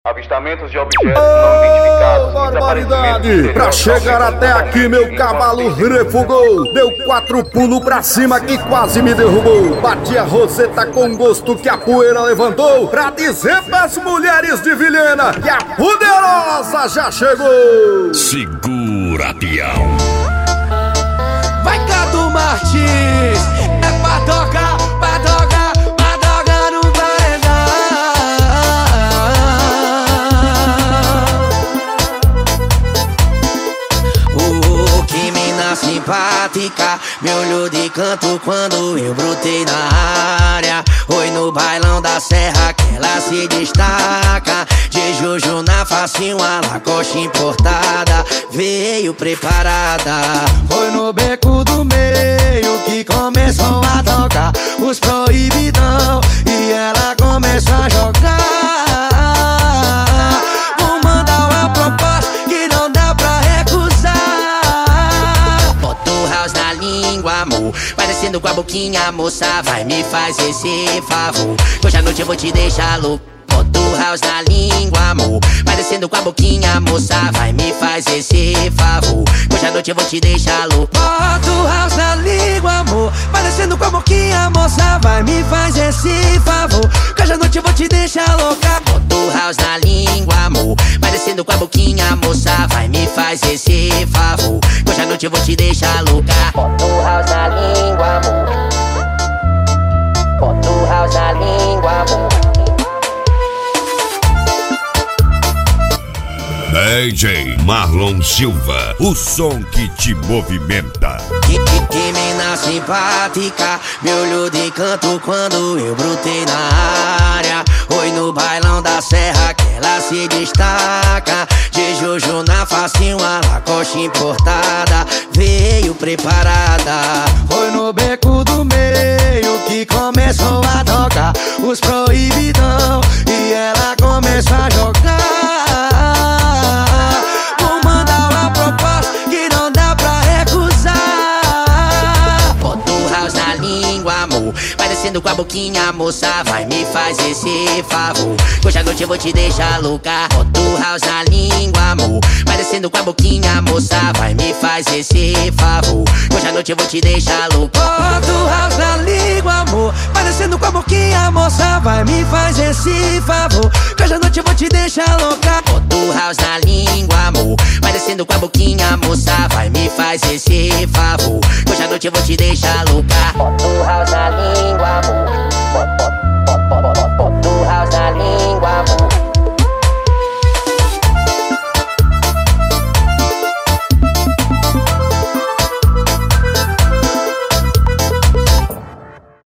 Avistamentos de objetos não identificados. Barbaridade! Pra chegar até aqui, meu cavalo refugou. Deu 4 pulos pra cima que quase me derrubou. Bati a roseta com gosto que a poeira levantou. Pra dizer pras mulheres de Vilhena que a poderosa já chegou. Segura, peão. Vai, Cadu Martins! É pra tocar no paredão. Que mina simpática, me olhou de canto quando eu brotei na área. Oi, no bailão da serra que ela se destaca. De Juju na face, uma Lacoste importada. Veio preparada. Foi no beco do meio que começou a tocar os proibidão. E ela começou a jogar. Vou mandar uma proposta que não dá pra recusar. Bota o house na língua, amor. Parecendo com a boquinha, moça, vai me fazer esse favor. Hoje à noite eu vou te deixar louco. Bota o house na língua, amor. Parecendo com a boquinha, moça, vai me fazer esse favor. Hoje à noite eu vou te deixar louco. Bota o house na língua, amor. Parecendo com a boquinha, moça, vai me fazer esse favor. Hoje à noite eu vou te deixar louca. Bota o house na língua, amor. Parecendo com a boquinha, moça, vai me fazer esse favor. Hoje à noite eu vou te deixar louca. Bota o house na língua, amor. Bota o house na língua, amor. DJ Marlon Silva, o som que te movimenta. Que mina simpática, me olhou de canto quando eu brotei na área. Oi, no bailão da serra que ela se destaca. De Juju na face, uma Lacoste importada. Veio preparada. Foi no beco do meio que começou a tocar os proibidão. E ela começou a jogar. Parecendo com a boquinha, moça, vai me fazer esse favor. Hoje à noite eu vou te deixar louca. Bota o house na língua, amor. Parecendo com a boquinha, moça, vai me fazer esse favor. Hoje à noite eu vou te deixar louca. Bota o house na língua, amor. Parecendo com a boquinha, moça, vai me fazer esse favor. Hoje à noite eu vou te deixar louca. Bota o house na língua, amor. Parecendo com a boquinha, moça, vai me fazer esse favor. Hoje à noite eu vou te deixar louca. Bota o house na língua, amor. Bota o house na língua, amor.